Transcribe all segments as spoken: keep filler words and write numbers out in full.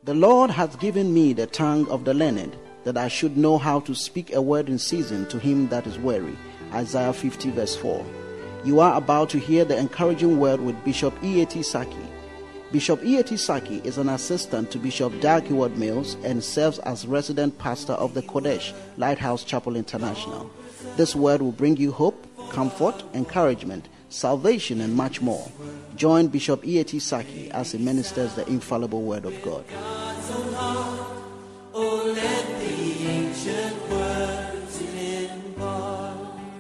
The Lord hath given me the tongue of the learned, that I should know how to speak a word in season to him that is weary. Isaiah fifty verse four. You are about to hear the encouraging word with Bishop E A T Saki. Bishop E A T Saki is an assistant to Bishop Dag Heward-Mills and serves as resident pastor of the Kodesh Lighthouse Chapel International. This word will bring you hope, comfort, encouragement, salvation, and much more. Join Bishop E A T Saki as he ministers the infallible word of God. Oh, let the ancient words impart.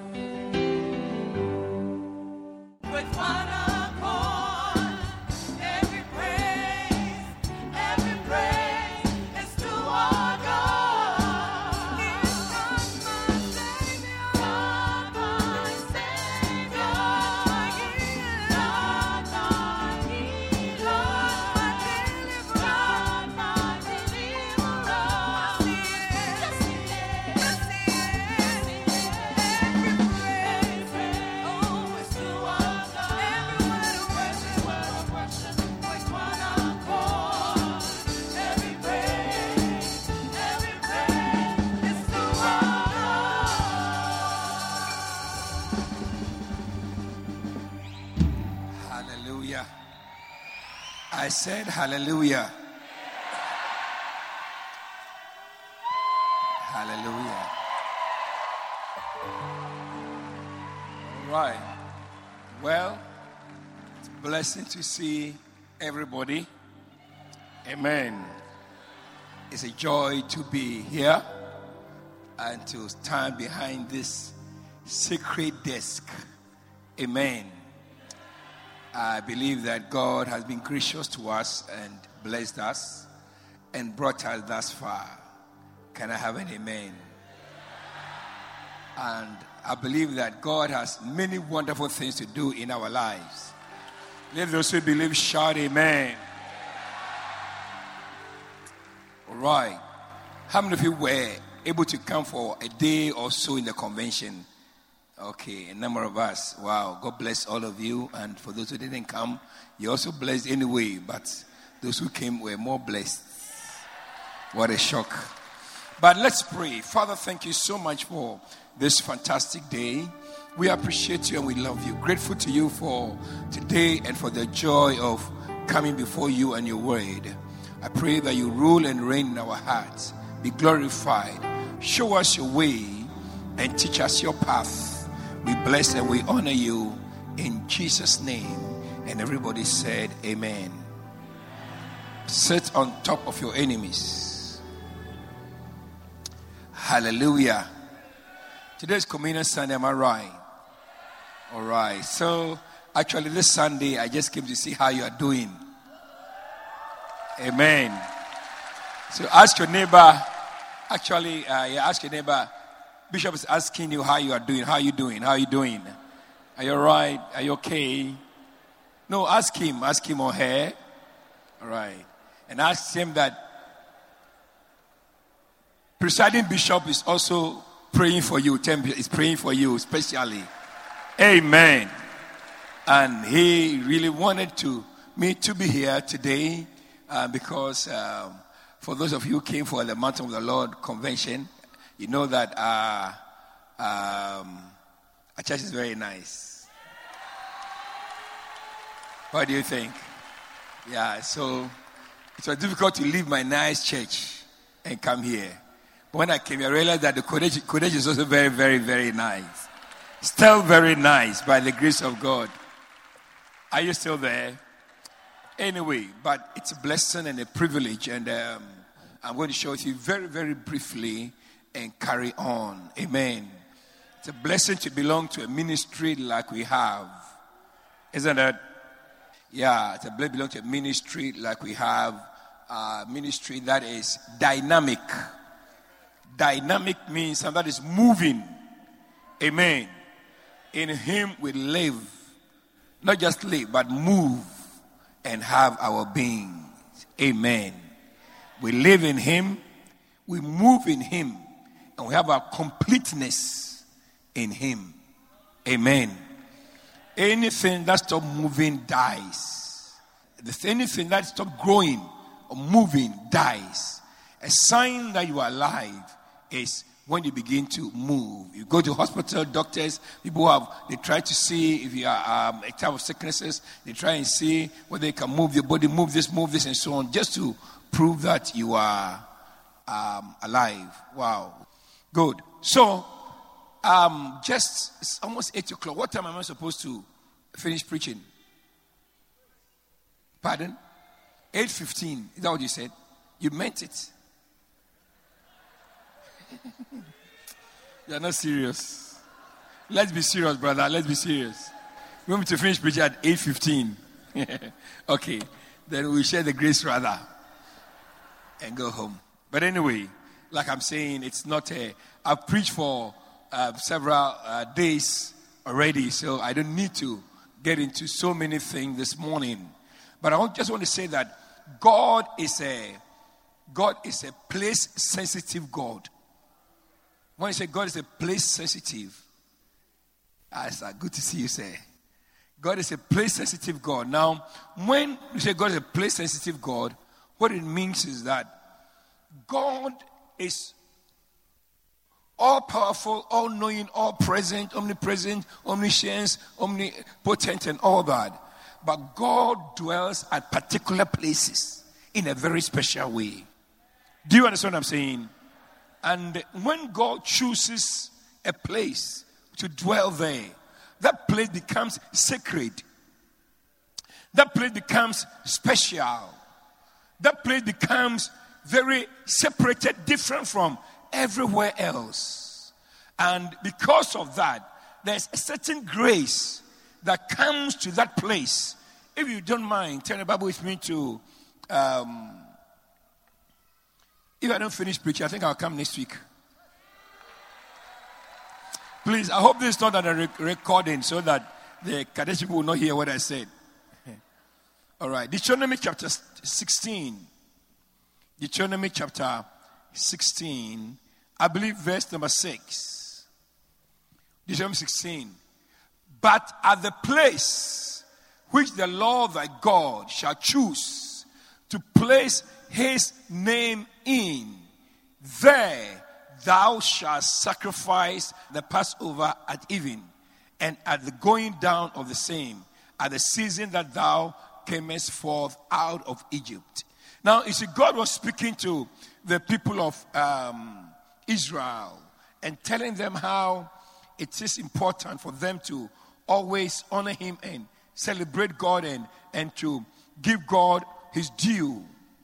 With one accord, every praise, every praise is to our God. He's God, my Savior, God, my Savior. He is God, my healer, my deliverer, God, my deliverer. Yes, He is. Yes, He is. Every praise, oh, is to our God. Every word of worship, word of worship, with one accord. Every praise, every praise is to our God. Hallelujah. I said hallelujah. Hallelujah. All right. Well, it's a blessing to see everybody. Amen. It's a joy to be here and to stand behind this sacred desk. Amen. I believe that God has been gracious to us and blessed us and brought us thus far. Can I have an amen? And I believe that God has many wonderful things to do in our lives. Let those who believe shout amen. All right. How many of you were able to come for a day or so in the convention? Okay, a number of us. Wow, God bless all of you. And for those who didn't come, you're also blessed anyway. But those who came were more blessed. What a shock. But let's pray. Father, thank you so much for this fantastic day. We appreciate you and we love you. Grateful to you for today and for the joy of coming before you and your word. I pray that you rule and reign in our hearts. Be glorified. Show us your way and teach us your path. We bless and we honor you in Jesus' name. And everybody said amen. Sit on top of your enemies. Hallelujah. Today's Communion Sunday, am I right? All right. So, actually this Sunday, I just came to see how you are doing. Amen. So ask your neighbor, actually, uh, yeah, ask your neighbor, Bishop is asking you how you are doing. How are you doing? How are you doing? Are you all right? Are you okay? No, ask him. Ask him or her. All right. And ask him that presiding bishop is also praying for you. Is praying for you especially. Amen. And he really wanted to me to be here today uh, because um, for those of you who came for the Mountain of the Lord convention, you know that uh, um, our church is very nice. What do you think? Yeah, so it was difficult to leave my nice church and come here. But when I came here, I realized that the Kodesh, Kodesh is also very, very, very nice. Still very nice by the grace of God. Are you still there? Anyway, but it's a blessing and a privilege. And um, I'm going to show it to you very, very briefly and carry on. Amen. It's a blessing to belong to a ministry like we have. Isn't it? Yeah, it's a blessing to belong to a ministry like we have. A ministry that is dynamic. Dynamic means something that is moving. Amen. In him we live. Not just live, but move and have our being. Amen. We live in him. We move in him. And we have our completeness in him. Amen. Anything that stops moving dies. Anything that stops growing or moving dies. A sign that you are alive is when you begin to move. You go to hospital, doctors, people have, they try to see if you are um, a type of sicknesses. They try and see whether they can move your body, move this, move this, and so on, just to prove that you are um, alive. Wow. Good. So, um, just, it's almost eight o'clock. What time am I supposed to finish preaching? Pardon? eight fifteen. Is that what you said? You meant it. You're not serious. Let's be serious, brother. Let's be serious. We want me to finish preaching at eight fifteen. Okay. Then we share the grace rather and go home. But anyway, like I'm saying, it's not a... I've preached for uh, several uh, days already, so I don't need to get into so many things this morning. But I just want to say that God is a God is a place-sensitive God. When you say God is a place-sensitive, ah, it's good to see you say. God is a place-sensitive God. Now, when you say God is a place-sensitive God, what it means is that God is all-powerful, all-knowing, all-present, omnipresent, omniscient, omnipotent, and all that. But God dwells at particular places in a very special way. Do you understand what I'm saying? And when God chooses a place to dwell there, that place becomes sacred. That place becomes special. That place becomes very separated, different from everywhere else. And because of that, there's a certain grace that comes to that place. If you don't mind, turn the Bible with me to... Um, if I don't finish preaching, I think I'll come next week. Please, I hope this is not on a rec- recording so that the Kadesh people will not hear what I said. All right. Deuteronomy chapter sixteen. Deuteronomy chapter sixteen. I believe verse number six. Deuteronomy sixteen. But at the place which the Lord thy God shall choose to place his name in, there thou shalt sacrifice the Passover at even, and at the going down of the same, at the season that thou camest forth out of Egypt. Now, you see, God was speaking to the people of um, Israel and telling them how it is important for them to always honor him and celebrate God and, and to give God his due.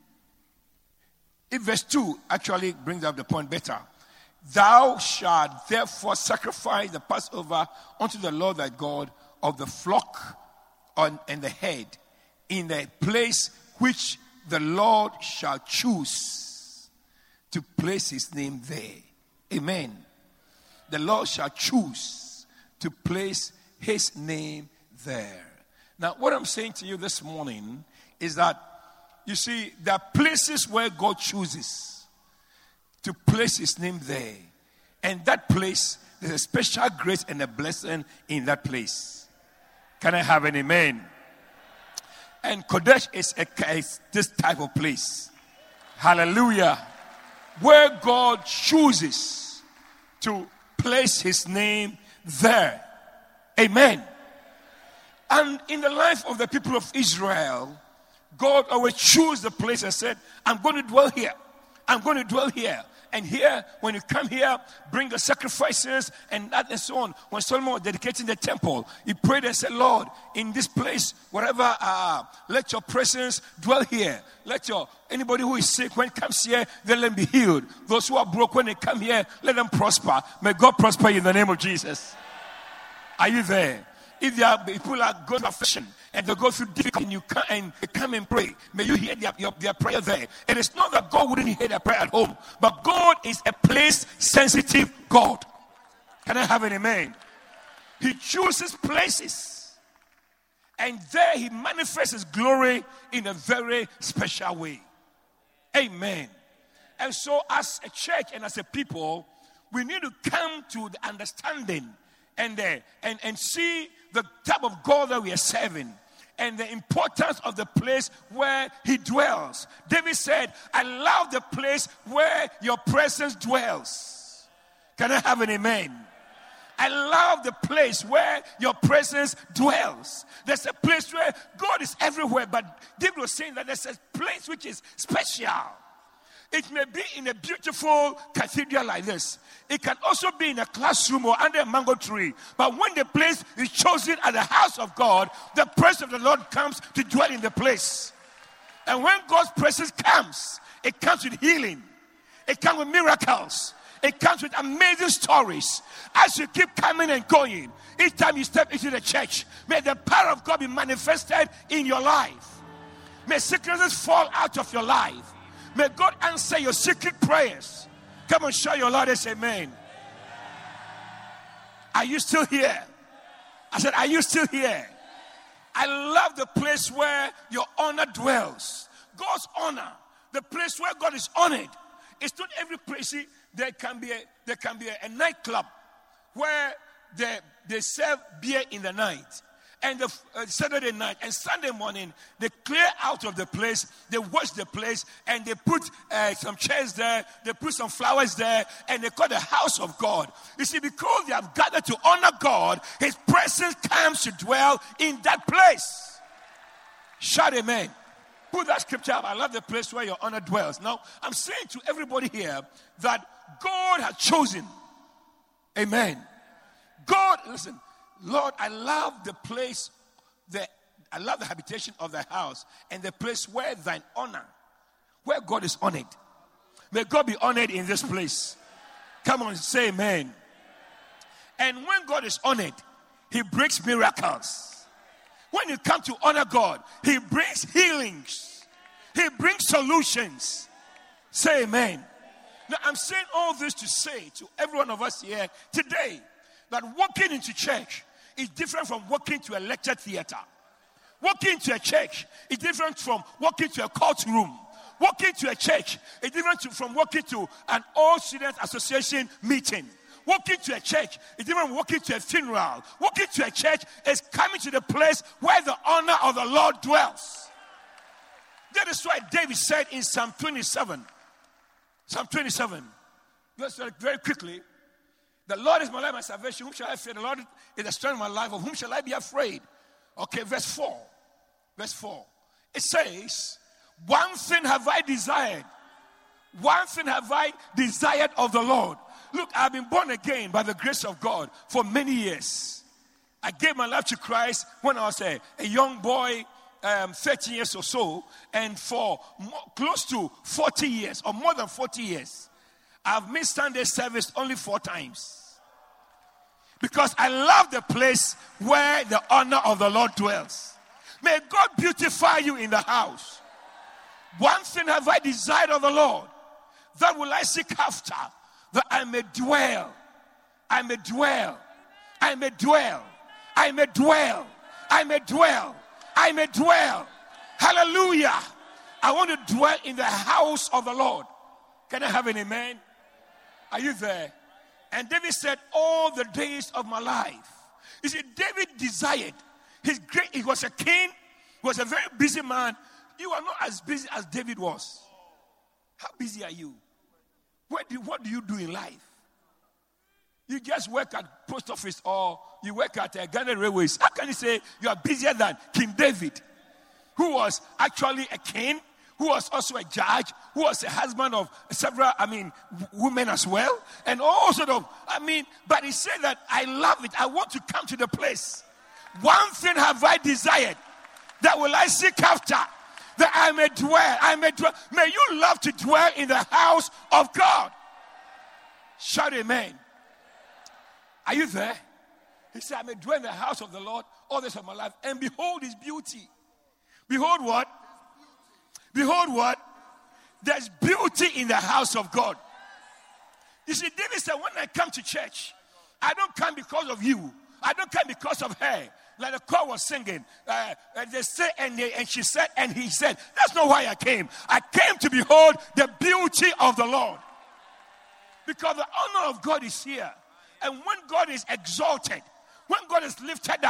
If verse two actually brings up the point better. Thou shalt therefore sacrifice the Passover unto the Lord thy God of the flock on, and the head in the place which the Lord shall choose to place his name there. Amen. The Lord shall choose to place his name there. Now, what I'm saying to you this morning is that, you see, there are places where God chooses to place his name there. And that place, there's a special grace and a blessing in that place. Can I have an amen? And Kodesh is, a, is this type of place. Hallelujah. Where God chooses to place his name there. Amen. And in the life of the people of Israel, God always chose the place and said, I'm going to dwell here. I'm going to dwell here. And here, when you come here, bring the sacrifices and that and so on. When Solomon was dedicating the temple, he prayed and said, Lord, in this place, wherever, uh, let your presence dwell here. Let your, anybody who is sick, when it comes here, let them be healed. Those who are broke, when they come here, let them prosper. May God prosper you in the name of Jesus. Are you there? If there are people are going to affliction and they go through difficulty and you come and they come and pray, may you hear their, your, their prayer there. It is not that God wouldn't hear their prayer at home, but God is a place-sensitive God. Can I have an amen? He chooses places, and there he manifests his glory in a very special way. Amen. And so as a church and as a people, we need to come to the understanding and, uh, and, and see the type of God that we are serving. and the importance of the place where he dwells. David said, I love the place where your presence dwells. Can I have an amen? I love the place where your presence dwells. There's a place where God is everywhere, but David was saying that there's a place which is special. It may be in a beautiful cathedral like this. It can also be in a classroom or under a mango tree. But when the place is chosen as the house of God, the presence of the Lord comes to dwell in the place. And when God's presence comes, it comes with healing. It comes with miracles. It comes with amazing stories. As you keep coming and going, each time you step into the church, may the power of God be manifested in your life. May sicknesses fall out of your life. May God answer your secret prayers. Come on, show your Lord and say amen. Are you still here? I said, are you still here? I love the place where your honor dwells. God's honor, the place where God is honored. It's not every place. See, there can be a, there can be a, a nightclub where they, they serve beer in the night. And the uh, Saturday night and Sunday morning, they clear out of the place, they wash the place, and they put uh, some chairs there, they put some flowers there, and they call the house of God. You see, because they have gathered to honor God, his presence comes to dwell in that place. Shout amen. Put that scripture up. I love the place where your honor dwells. Now, I'm saying to everybody here that God has chosen. Amen. God, listen. Lord, I love the place, the, I love the habitation of thy house and the place where thine honor, where God is honored. May God be honored in this place. Come on, say amen. And when God is honored, he brings miracles. When you come to honor God, he brings healings. He brings solutions. Say amen. Now, I'm saying all this to say to every one of us here today that walking into church is different from walking to a lecture theater. Walking to a church is different from walking to a courtroom. Walking to a church is different to, from walking to an old student association meeting. Walking to a church is different from walking to a funeral. Walking to a church is coming to the place where the honor of the Lord dwells. That is why David said in Psalm twenty-seven, Psalm twenty-seven, just very quickly, the Lord is my life, my salvation. Whom shall I fear? The Lord is the strength of my life. Of whom shall I be afraid? Okay, verse four. Verse four. It says, one thing have I desired. One thing have I desired of the Lord. Look, I've been born again by the grace of God for many years. I gave my life to Christ when I was a, a young boy, um, thirteen years or so. And for more, close to forty years, or more than forty years, I've missed Sunday service only four times. Because I love the place where the honor of the Lord dwells. May God beautify you in the house. One thing have I desired of the Lord, that will I seek after, that I may dwell, I may dwell, I may dwell, I may dwell, I may dwell, I may dwell. Hallelujah. I want to dwell in the house of the Lord. Can I have an amen? Are you there? And David said, all the days of my life. You see, David desired. His great, he was a king. He was a very busy man. You are not as busy as David was. How busy are you? What do, what do you do in life? You just work at post office or you work at uh, Ghana Railways. How can you say you are busier than King David, who was actually a king, who was also a judge, who was a husband of several, I mean, w- women as well, and all sort of, I mean, but he said that I love it. I want to come to the place. One thing have I desired, that will I seek after, that I may dwell, I may dwell. May you love to dwell in the house of God. Shout amen. Are you there? He said, I may dwell in the house of the Lord all the days of my life, and behold his beauty. Behold what? Behold what? There's beauty in the house of God. You see, David said, when I come to church, I don't come because of you. I don't come because of her. Like the choir was singing. Uh, and they say, and, they, and she said, and he said, that's not why I came. I came to behold the beauty of the Lord. Because the honor of God is here. And when God is exalted, when God is lifted up,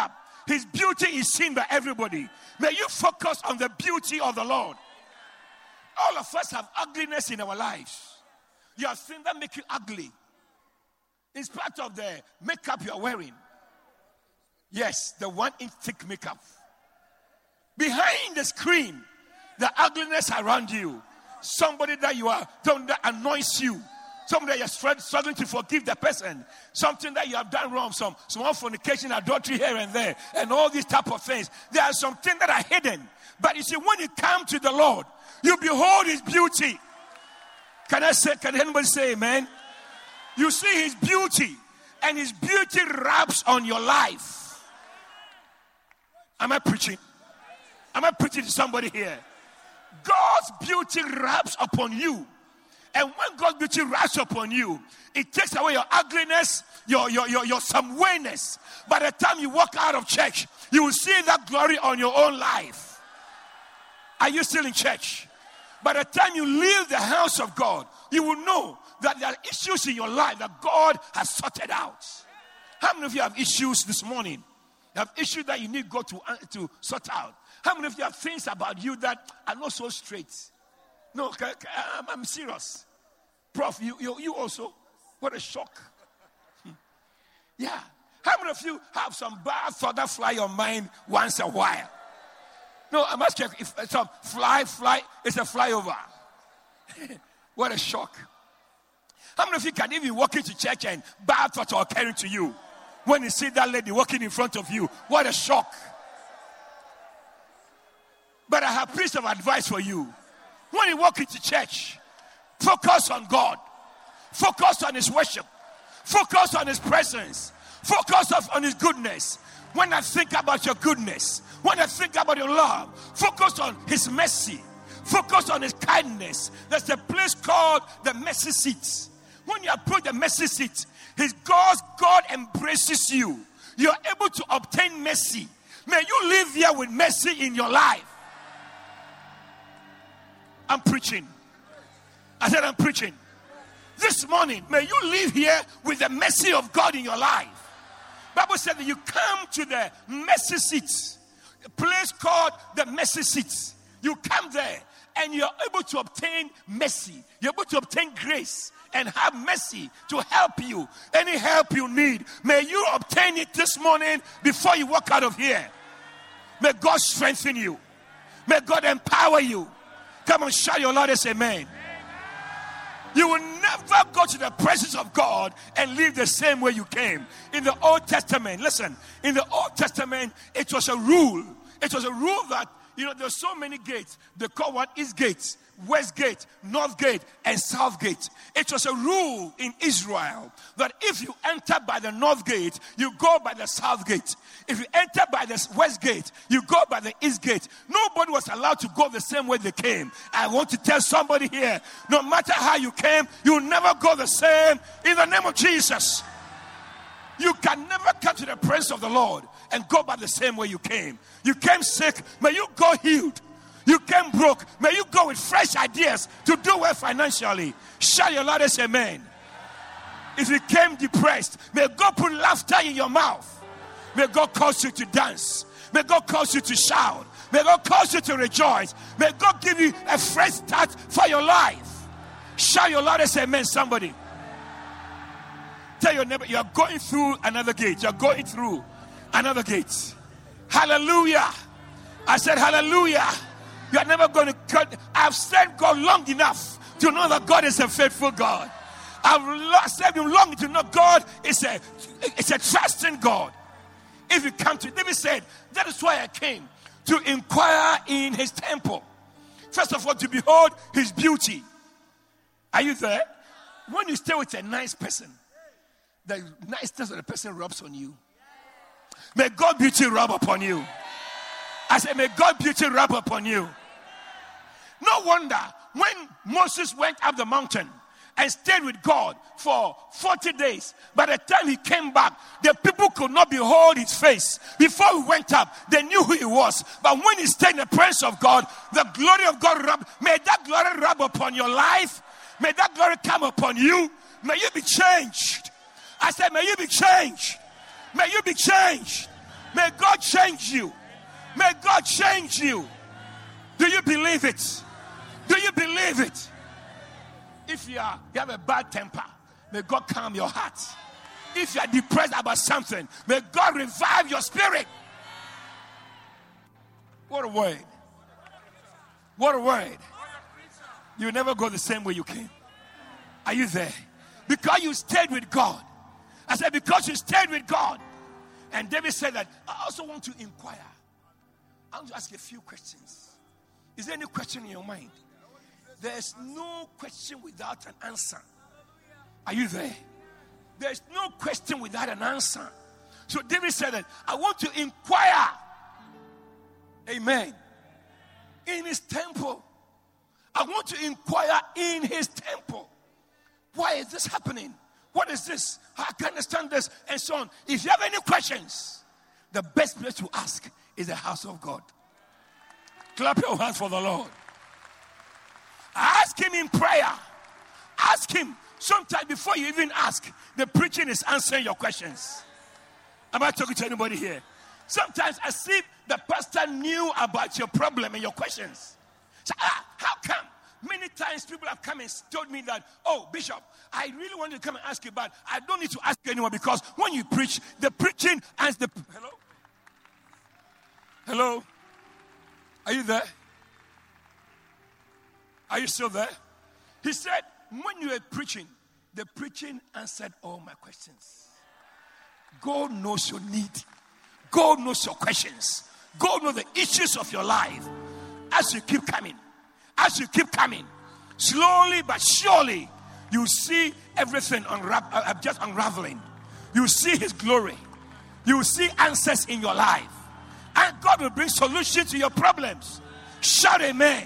his beauty is seen by everybody. May you focus on the beauty of the Lord. All of us have ugliness in our lives. You have things that make you ugly. In spite of the makeup you are wearing. Yes, the one inch thick makeup. Behind the screen, the ugliness around you. Somebody that you are, that annoys you. Somebody that you're struggling to forgive the person. Something that you have done wrong. Some small fornication, adultery here and there. And all these type of things. There are some things that are hidden. But you see, when you come to the Lord, you behold his beauty. Can I say, can anybody say amen? You see his beauty. And his beauty rubs on your life. Am I preaching? Am I preaching to somebody here? God's beauty rubs upon you. And when God's beauty rubs upon you, it takes away your ugliness, your, your, your, your somewayness. By the time you walk out of church, you will see that glory on your own life. Are you still in church? By the time you leave the house of God, you will know that there are issues in your life that God has sorted out. How many of you have issues this morning? You have issues that you need God to, uh, to sort out. How many of you have things about you that are not so straight? No, I'm, I'm serious. Prof, you, you, you also? What a shock. Yeah. How many of you have some bad thought that fly your mind once a while? No, I must check. If some fly, fly, it's a flyover. What a shock. How many of you can even walk into church and bad thoughts are occurring to you? When you see that lady walking in front of you, what a shock. But I have piece of advice for you. When you walk into church, focus on God. Focus on his worship. Focus on his presence. Focus on his goodness. When I think about your goodness, when I think about your love, focus on his mercy. Focus on his kindness. There's a place called the mercy seat. When you approach the mercy seat, his God's God embraces you. You're able to obtain mercy. May you live here with mercy in your life. I'm preaching. I said I'm preaching. This morning, may you live here with the mercy of God in your life. Bible said that you come to the mercy seat, a place called the mercy seat. You come there and you're able to obtain mercy. You're able to obtain grace and have mercy to help you. Any help you need, may you obtain it this morning before you walk out of here. May God strengthen you. May God empower you. Come on, shout your loudest amen. You will never go to the presence of God and live the same way you came. In the Old Testament, listen, in the Old Testament, it was a rule. It was a rule that, you know, there's so many gates. They call one East Gate, West Gate, North Gate, and South Gate. It was a rule in Israel that if you enter by the North Gate, you go by the South Gate. If you enter by the West Gate, you go by the East Gate. Nobody was allowed to go the same way they came. I want to tell somebody here, no matter how you came, you will never go the same in the name of Jesus. You can never come to the presence of the Lord and go by the same way you came. You came sick, may you go healed. You came broke, may you go with fresh ideas to do well financially. Shout your loudest amen. If you came depressed, may God put laughter in your mouth. May God cause you to dance. May God cause you to shout. May God cause you to rejoice. May God give you a fresh start for your life. Shout your loudest amen, somebody. Tell your neighbor, you are going through another gate. You are going through another gate. Hallelujah. I said hallelujah. You are never going to cut. I've served God long enough to know that God is a faithful God. I've served him long to know God is a, it's a trusting God. If you come to, David said, that is why I came, to inquire in his temple. First of all, to behold his beauty. Are you there? When you stay with a nice person, the niceness of the person rubs on you. May God beauty rub upon you. I said, may God beauty rub upon you. No wonder when Moses went up the mountain and stayed with God for forty days. By the time he came back, the people could not behold his face. Before he went up, they knew who he was. But when he stayed in the presence of God, the glory of God rubbed. May that glory rub upon your life. May that glory come upon you. May you be changed. I said, may you be changed. May you be changed. May God change you. May God change you. Do you believe it? Do you believe it? If you are you have a bad temper, may God calm your heart. If you are depressed about something, may God revive your spirit. What a word. What a word. You will never go the same way you came. Are you there? Because you stayed with God. I said, because you stayed with God. And David said that, I also want to inquire. I want to ask you a few questions. Is there any question in your mind? There's no question without an answer. Are you there? There's no question without an answer. So David said that, I want to inquire. Amen. In his temple. I want to inquire in his temple. Why is this happening? What is this? I can't understand this, and so on. If you have any questions, the best place to ask is the house of God. Clap your hands for the Lord. Ask him in prayer. Ask him. Sometimes before you even ask, the preaching is answering your questions. Am I talking to anybody here? Sometimes as if the pastor knew about your problem and your questions. So, ah, how come? Many times people have come and told me that, oh, Bishop, I really want to come and ask you, but I don't need to ask you anymore because when you preach, the preaching answers the... Hello? Hello? Are you there? Are you still there? He said, when you were preaching, the preaching answered all my questions. God knows your need. God knows your questions. God knows the issues of your life. As you keep coming, as you keep coming, slowly but surely, you see everything unra- uh, just unraveling. You see his glory. You see answers in your life. And God will bring solutions to your problems. Shout amen.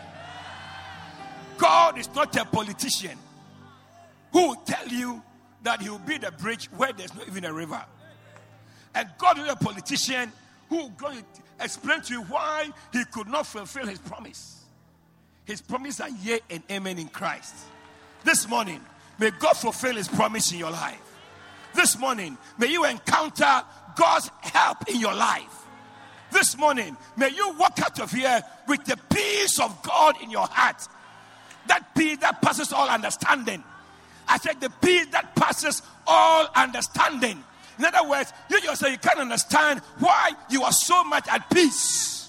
God is not a politician who will tell you that he will build a bridge where there's not even a river. And God is a politician who will go and explain to you why he could not fulfill his promise. His promise are yea and amen in Christ. This morning, may God fulfill his promise in your life. This morning, may you encounter God's help in your life. This morning, may you walk out of here with the peace of God in your heart. That peace that passes all understanding. I said the peace that passes all understanding. In other words, you yourself, you can't understand why you are so much at peace.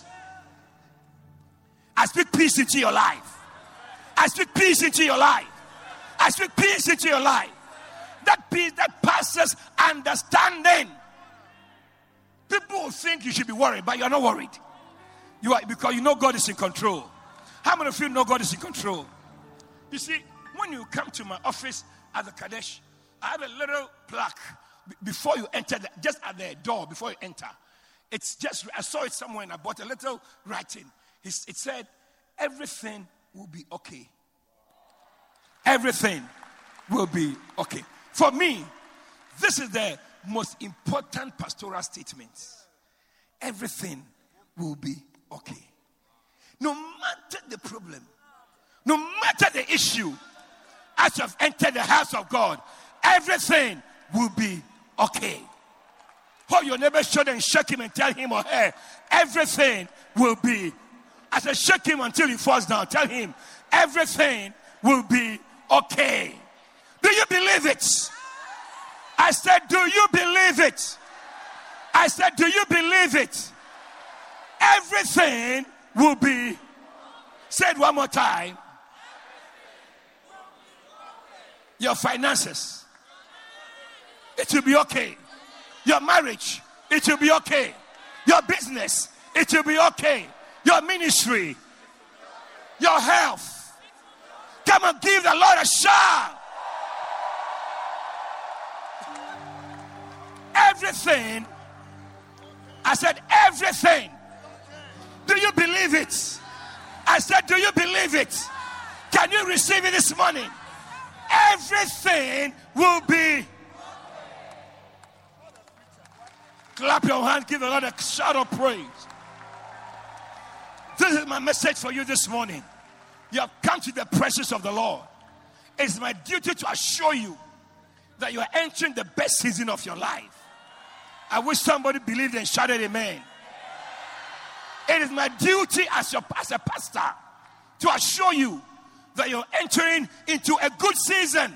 I speak peace into your life. I speak peace into your life. I speak peace into your life. That peace that passes understanding. People will think you should be worried, but you're not worried. You are, because you know God is in control. How many of you know God is in control? You see, when you come to my office at the Kadesh, I have a little plaque before you enter, the, just at the door, before you enter. It's just, I saw it somewhere and I bought a little writing. It's, it said, everything will be okay. Everything will be okay. For me, this is the most important pastoral statement. Everything will be okay. No matter the problem, no matter the issue, as you have entered the house of God, everything will be okay. Hold your neighbor's shoulder and shake him and tell him or her, everything will be. I said, shake him until he falls down. Tell him, everything will be okay. Do you believe it? I said, do you believe it? I said, do you believe it? Everything will be. Say it one more time. Your finances, it will be okay. Your marriage, it will be okay. Your business, it will be okay. Your ministry, your health. Come and give the Lord a shout. Everything. I said everything. Do you believe it? I said, do you believe it? Can you receive it this morning? Everything will be. Clap your hands, give the Lord a shout of praise. This is my message for you this morning. You have come to the presence of the Lord. It's my duty to assure you that you are entering the best season of your life. I wish somebody believed and shouted amen. It is my duty as, your, as a pastor to assure you that you're entering into a good season.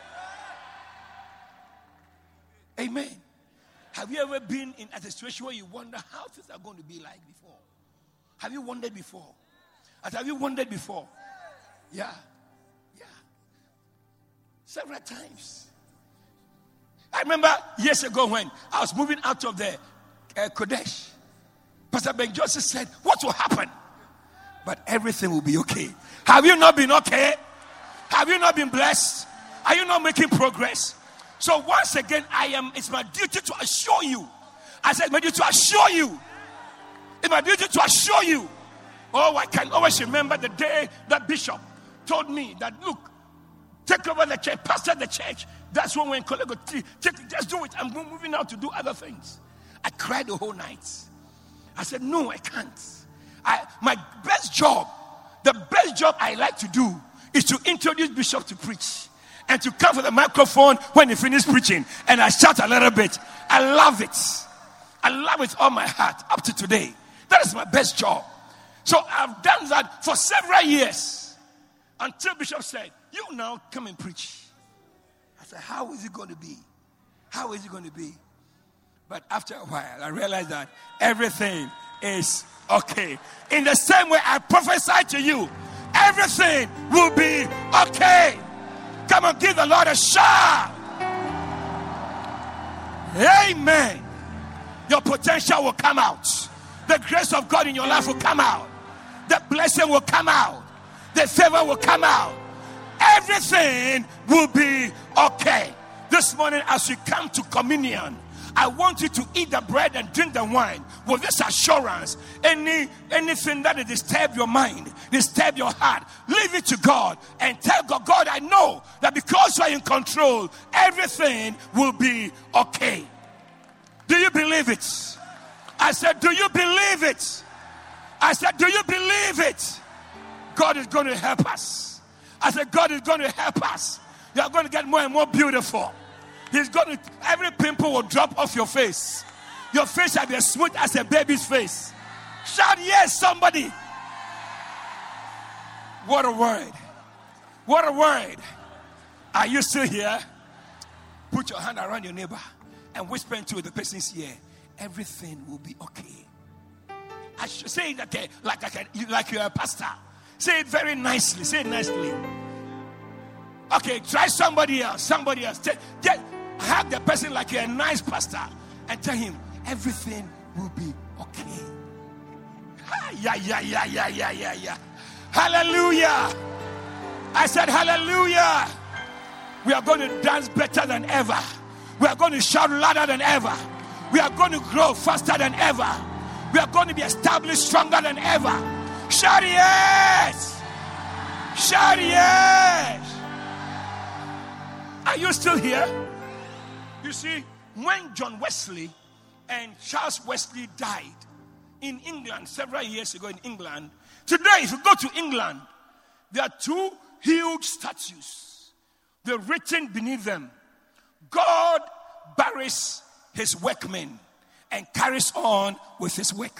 Amen. Have you ever been in a situation where you wonder how things are going to be like before? Have you wondered before? Have you wondered before? Yeah. Yeah. Several times. I remember years ago when I was moving out of the uh, Kodesh. Pastor Ben Joseph said, what will happen? But everything will be okay. Have you not been okay? Have you not been blessed? Are you not making progress? So once again, I am, it's my duty to assure you. I said, my duty to assure you. It's my duty to assure you. Oh, I can always remember the day that bishop told me that, look, take over the church, pastor the church. That's when we're in Colego. Just do it. I'm moving out to do other things. I cried the whole night. I said, no, I can't. I, my best job, the best job I like to do is to introduce bishop to preach and to come for the microphone when he finishes preaching and I shout a little bit. I love it. I love it all my heart up to today. That is my best job. So I've done that for several years until bishop said, you now come and preach. I said, how is it going to be? How is it going to be? But after a while, I realized that everything is okay. In the same way I prophesy to you, everything will be okay. Come on, give the Lord a shout. Amen. Your potential will come out. The grace of God in your life will come out. The blessing will come out. The favor will come out. Everything will be okay. This morning as we come to communion, I want you to eat the bread and drink the wine with this assurance. Any anything that disturb your mind, disturb your heart, leave it to God and tell God, God, I know that because you are in control, everything will be okay. Do you believe it? I said, do you believe it? I said, do you believe it? God is going to help us. I said, God is going to help us. You are going to get more and more beautiful. He's going to, every pimple will drop off your face. Your face shall be as smooth as a baby's face. Shout yes, somebody. What a word. What a word. Are you still here? Put your hand around your neighbor and whisper into the person's ear. Everything will be okay. I should say it okay, like, like, like you're a pastor. Say it very nicely. Say it nicely. Okay, try somebody else. Somebody else. Take, get, have the person like you're a nice pastor and tell him everything will be okay. Ah, yeah, yeah, yeah, yeah, yeah, yeah, yeah. Hallelujah. I said hallelujah. We are going to dance better than ever. We are going to shout louder than ever. We are going to grow faster than ever. We are going to be established stronger than ever. Shout yes. Shout yes. Are you still here? You see, when John Wesley and Charles Wesley died in England several years ago in England, today if you go to England, there are two huge statues. They're written beneath them. God buries his workmen and carries on with his work.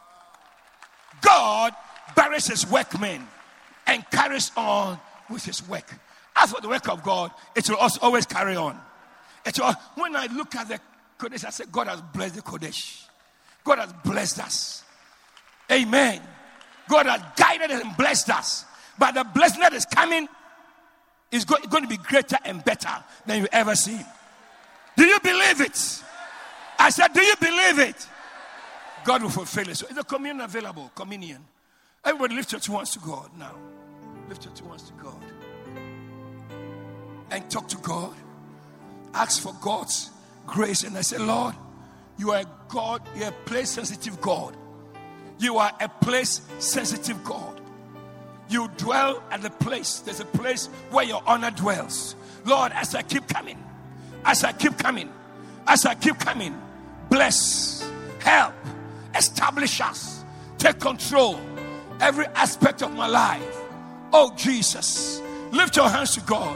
God buries his workmen and carries on with his work. As for the work of God, it will also always carry on. It will, when I look at the Kodesh, I say, God has blessed the Kodesh. God has blessed us. Amen. God has guided us and blessed us. But the blessing that is coming is go- going to be greater and better than you've ever seen. Do you believe it? I said, do you believe it? God will fulfill it. So is the communion available? Communion. Everybody lift your two hands to God now. Lift your two hands to God. And talk to God. Ask for God's grace. And I say, Lord, you are a God, you're a place sensitive God. You are a place sensitive God. You dwell at the place. There's a place where your honor dwells. Lord, as I keep coming, as I keep coming, as I keep coming, bless, help, establish us, take control, every aspect of my life. Oh, Jesus, lift your hands to God and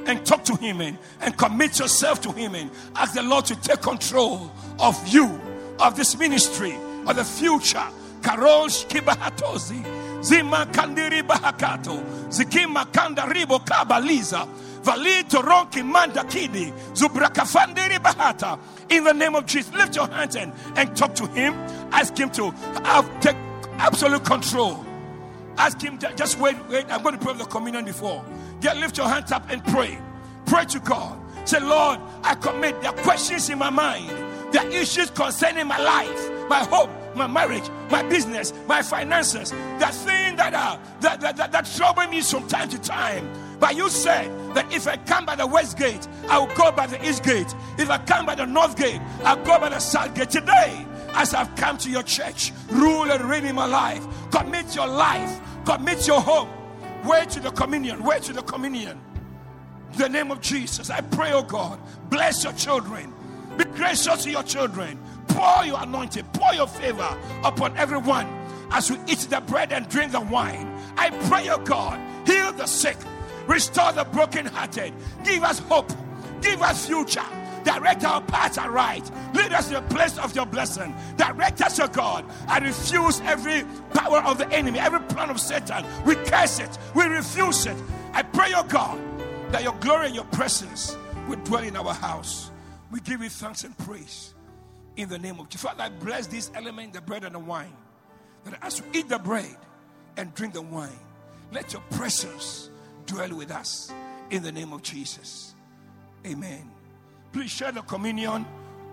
and talk to him and, and commit yourself to him and ask the Lord to take control of you, of this ministry, of the future. Karol Shkibahatozi, Zima Kandiri Bahakato, Zikima Kanda Ribo Kabaliza, Valito Ronki Manda Kidi, Zubrakafandiri Bahata. In the name of Jesus, lift your hands and, and talk to him. Ask him to have, take absolute control. Ask him to just wait, wait. I'm going to pray the communion before. Get, lift your hands up and pray. Pray to God. Say, Lord, I commit. There are questions in my mind. There are issues concerning my life, my hope, my marriage, my business, my finances. There are things that are that, that, that, that trouble me from time to time. But you said that if I come by the west gate, I will go by the east gate. If I come by the north gate, I'll go by the south gate. Today, as I've come to your church, rule and reign in my life. Commit your life. Commit your home. Way to the communion. Way to the communion. In the name of Jesus, I pray, oh God, bless your children. Be gracious to your children. Pour your anointing, pour your favor upon everyone as we eat the bread and drink the wine. I pray, oh God, heal the sick, restore the brokenhearted, give us hope, give us future, direct our paths aright, lead us to the place of your blessing, direct us, oh God. I refuse every power of the enemy, every plan of Satan. We curse it, we refuse it. I pray, oh God, that your glory and your presence will dwell in our house. We give you thanks and praise in the name of Jesus. Father, I bless this element, the bread and the wine, that as we eat the bread and drink the wine, let your presence dwell with us in the name of Jesus. Amen. Please share the communion.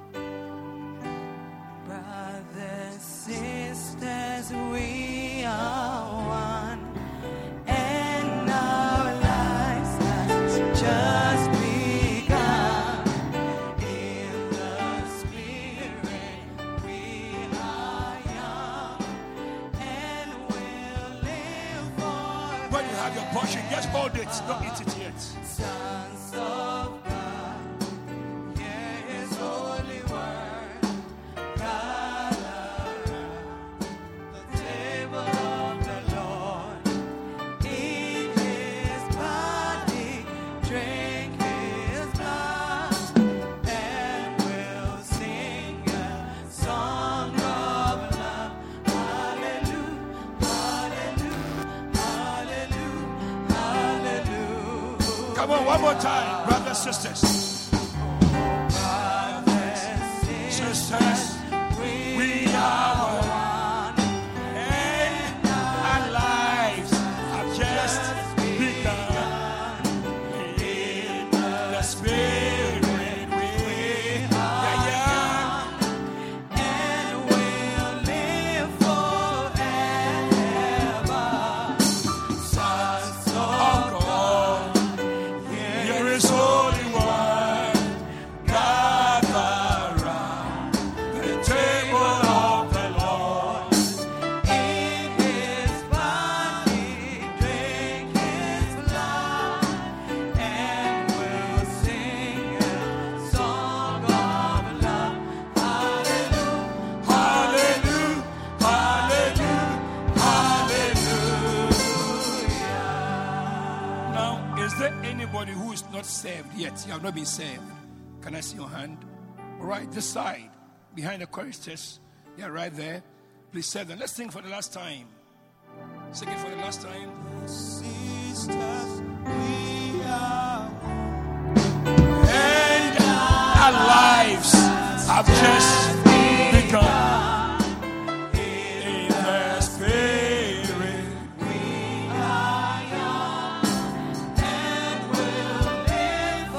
Brothers, sisters, we are one, and our lives have just begun. In the Spirit, we are young, and we'll live forever. When you have your portion, just hold it. Don't eat it yet. Sons of God, hear His holy word. Gather around the table of the Lord. Eat His body, drink His blood, and we'll sing a song of love. Hallelujah, hallelujah, hallelujah, hallelujah. Come on, one more time, brothers and sisters. Sisters, we are one, and our lives have just begun. In the Spirit, we are young, And we'll live forever. Sons of of God. Here is Holy One, gather round the table of the Lord. eat His body, drink His blood, and we'll sing a song of love. Hallelujah, Hallelujah, hallelujah, hallelujah. Now, is there anybody who is not saved yet? You have not been saved. Can I see your hand? All right, this side, behind the choristers. Yeah, right there. Please say them. Let's sing for the last time. Sing it for the last time. sisters, we are And our lives have just begun. In the Spirit, we are young, and we'll live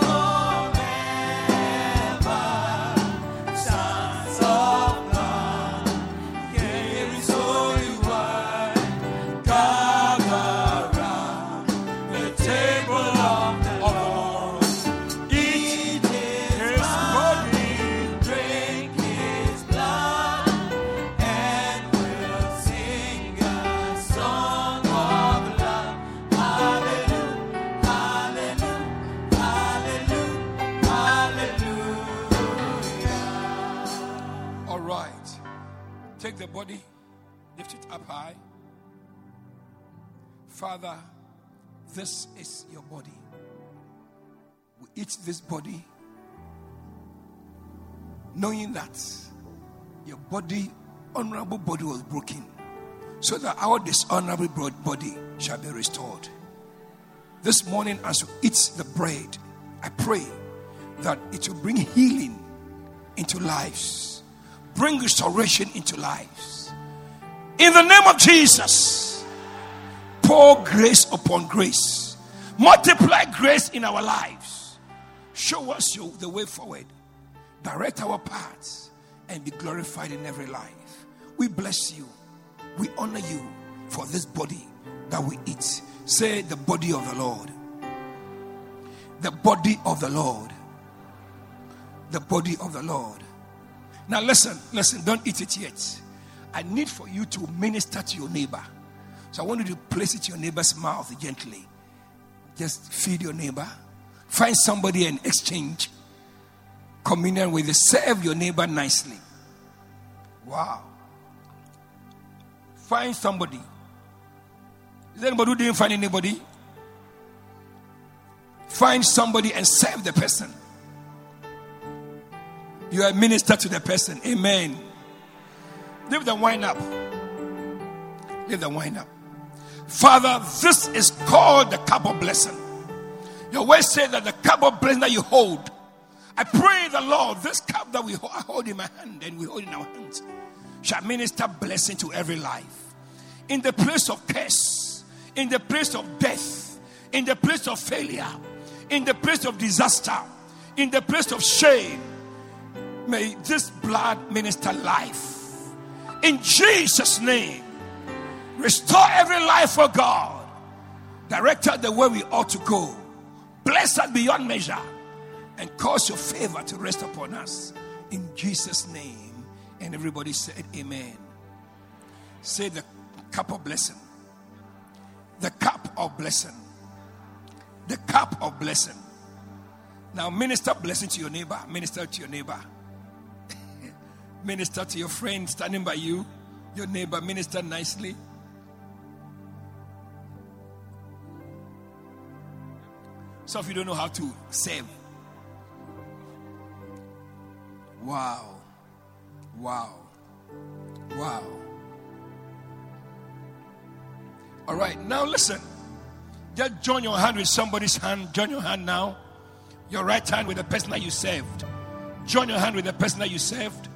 forever. Sons of God, hear His holy word. gather round the table of the Lord. Eat His body, Drink His blood, and we'll sing a song of love. Hallelujah, hallelujah, hallelujah, hallelujah. All right. Take the body, lift it up high. Father, this is your body. eat this body, knowing that your body, honorable body, was broken, so that our dishonorable body shall be restored. This morning, as you eat the bread, I pray that it will bring healing into lives, bring restoration into lives. In the name of Jesus, pour grace upon grace, multiply grace in our lives. Show us your, the way forward, direct our paths, and be glorified in every life. We bless you, we honor you for this body that we eat. Say, the body of the Lord. The body of the Lord. The body of the Lord. Now listen, listen, don't eat it yet. I need for you to minister to your neighbor. So I want you to place it in your neighbor's mouth gently. Just feed your neighbor. Find somebody and exchange communion with you. Serve your neighbor nicely. Wow. Find somebody. Is there anybody who didn't find anybody? Find somebody and serve the person. You are a minister to the person. Amen. Leave the wine up. Leave the wine up. Father, this is called the cup of blessing. Your word says that the cup of blessing that you hold, I pray the Lord, this cup that we hold in my hand and we hold in our hands, shall minister blessing to every life. In the place of curse, in the place of death, in the place of failure, in the place of disaster, in the place of shame, may this blood minister life. In Jesus' name, restore every life for God. Direct us the way we ought to go. Bless us beyond measure. And cause your favor to rest upon us. In Jesus' name. And everybody said amen. Say the cup of blessing. The cup of blessing. The cup of blessing. Now minister blessing to your neighbor. Minister to your neighbor. Minister to your friend standing by you. Your neighbor, minister nicely. Some of you don't know how to save. Wow. Wow. Wow. All right, now listen. Just join your hand with somebody's hand. Join your hand now. Your right hand with the person that you saved. Join your hand with the person that you saved.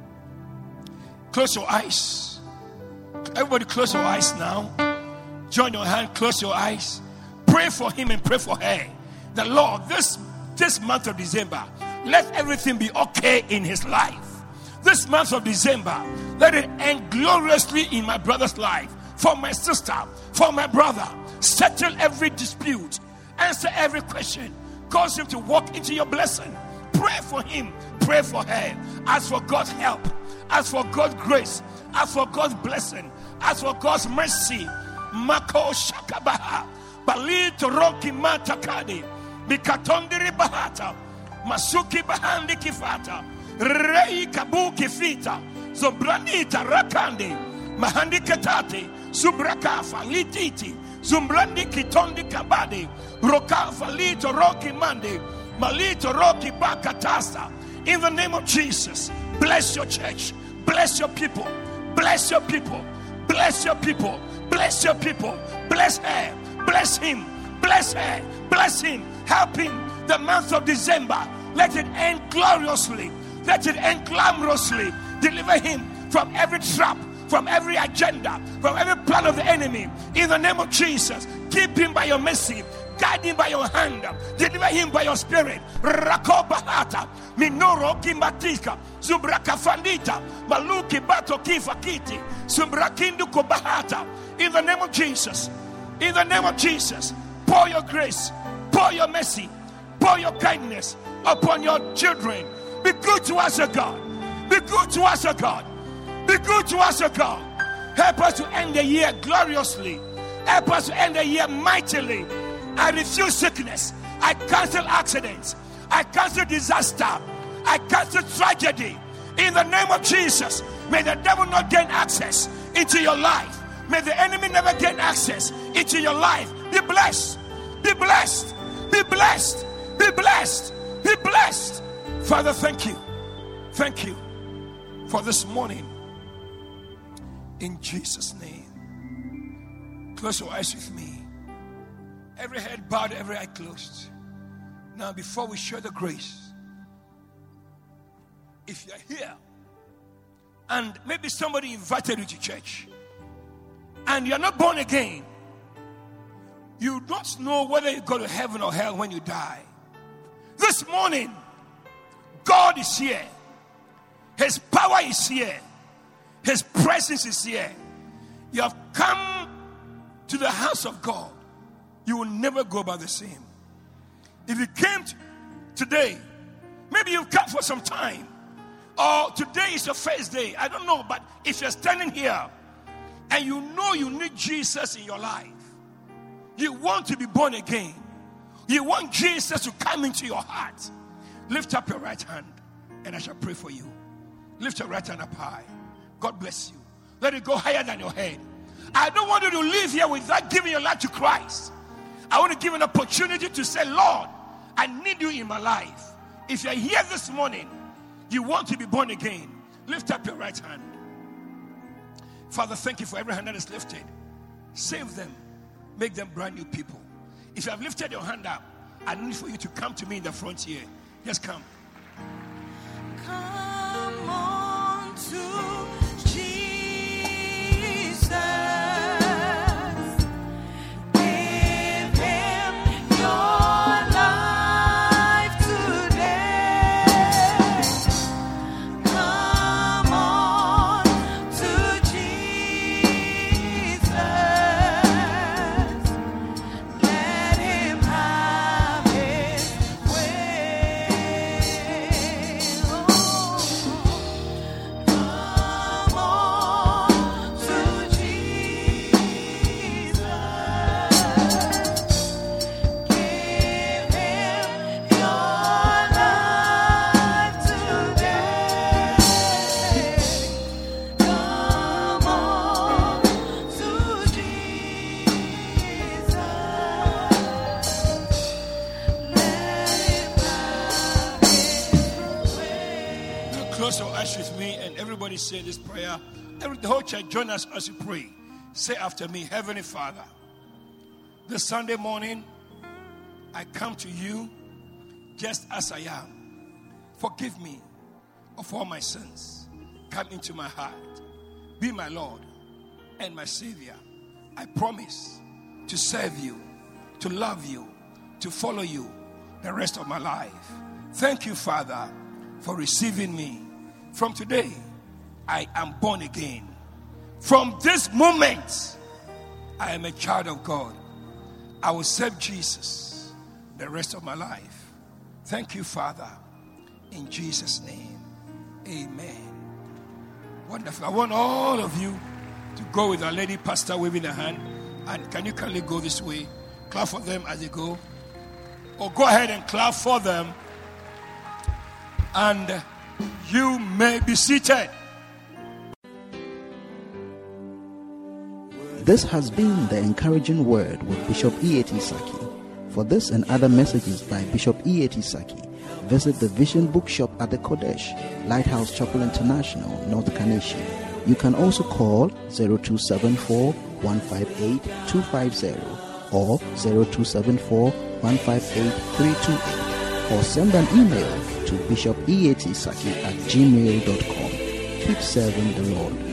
Close your eyes. Everybody close your eyes now. Join your hand, close your eyes. Pray for him and pray for her. The Lord, this, this month of December, let everything be okay in his life. This month of December, let it end gloriously in my brother's life. For my sister, for my brother. Settle every dispute. Answer every question. Cause him to walk into your blessing. Pray for him. Pray for her. Ask for God's help. Ask for God's grace. Ask for God's blessing. Ask for God's mercy. Mako shakabaha. Bali toroki matakadi. Bikatondiri bahata. Masuki bahandi kifata. Rei kabuki fita. Zobranita rakandi. Mahandi katati. Subrakafa lititi. Zumbrandi kitondi kabadi. Rokafa lito roki mandi. Malito roki bakatasta. In the name of Jesus, bless your church. Bless your people. Bless your people. Bless your people. Bless your people. Bless her. Bless him. Bless her. Bless him. Help him. The month of December, let it end gloriously. Let it end glamorously. Deliver him from every trap, from every agenda, from every plan of the enemy. In the name of Jesus, keep him by your mercy. Guide him by your hand. Deliver him by your spirit. Rakobahata. Minoro kimbatika. Zubraka fandita. Maluki bato kifakiti. Zubrakindu kobahata. In the name of Jesus. In the name of Jesus. Pour your grace. Pour your mercy. Pour your kindness upon your children. Be good to us, O God. Be good to us, O God. Be good to us, O God. Help us to end the year gloriously. Help us to end the year mightily. I refuse sickness. I cancel accidents. I cancel disaster. I cancel tragedy. In the name of Jesus, may the devil not gain access into your life. May the enemy never gain access into your life. Be blessed. Be blessed. Be blessed. Be blessed. Be blessed. Father, thank you. Thank you for this morning. In Jesus' name. Close your eyes with me. Every head bowed, every eye closed. Now, before we share the grace, if you're here and maybe somebody invited you to church and you're not born again, you don't know whether you go to heaven or hell when you die. This morning, God is here. His power is here. His presence is here. You have come to the house of God. You will never go back the same. If you came t- today, maybe you've come for some time, or today is your first day, I don't know, but if you're standing here and you know you need Jesus in your life, you want to be born again, you want Jesus to come into your heart, lift up your right hand and I shall pray for you. Lift your right hand up high. God bless you. Let it go higher than your head. I don't want you to leave here without giving your life to Christ. I want to give an opportunity to say, Lord, I need you in my life. If you're here this morning, you want to be born again, lift up your right hand. Father, thank you for every hand that is lifted. Save them. Make them brand new people. If you have lifted your hand up, I need for you to come to me in the front here. Just come. Come on to Jesus. Give him your life today. Come on to Jesus. Let him have his way. Oh, come on to Jesus. Give him your life today. Come on to Jesus. Let him have his way. Now close your eyes with me and everybody say this prayer. Every, the whole church, join us as we pray. Say after me, Heavenly Father, this Sunday morning, I come to you just as I am. Forgive me of all my sins. Come into my heart. Be my Lord and my Savior. I promise to serve you, to love you, to follow you the rest of my life. Thank you, Father, for receiving me. From today, I am born again. From this moment, I am a child of God. I will serve Jesus the rest of my life. Thank you, Father. In Jesus' name, amen. Wonderful. I want all of you to go with our lady pastor waving a hand. And can you kindly go this way? Clap for them as they go. Or go ahead and clap for them. And you may be seated. This has been the encouraging word with Bishop E A T Saki. For this and other messages by Bishop E A T Saki, visit the Vision Bookshop at the Kodesh, Lighthouse Chapel International, North Kaneshie. You can also call zero two seven four, one five eight, two five zero or zero two seven four, one five eight, three two eight or send an email to bishop eatsaki at gmail dot com. Keep serving the Lord.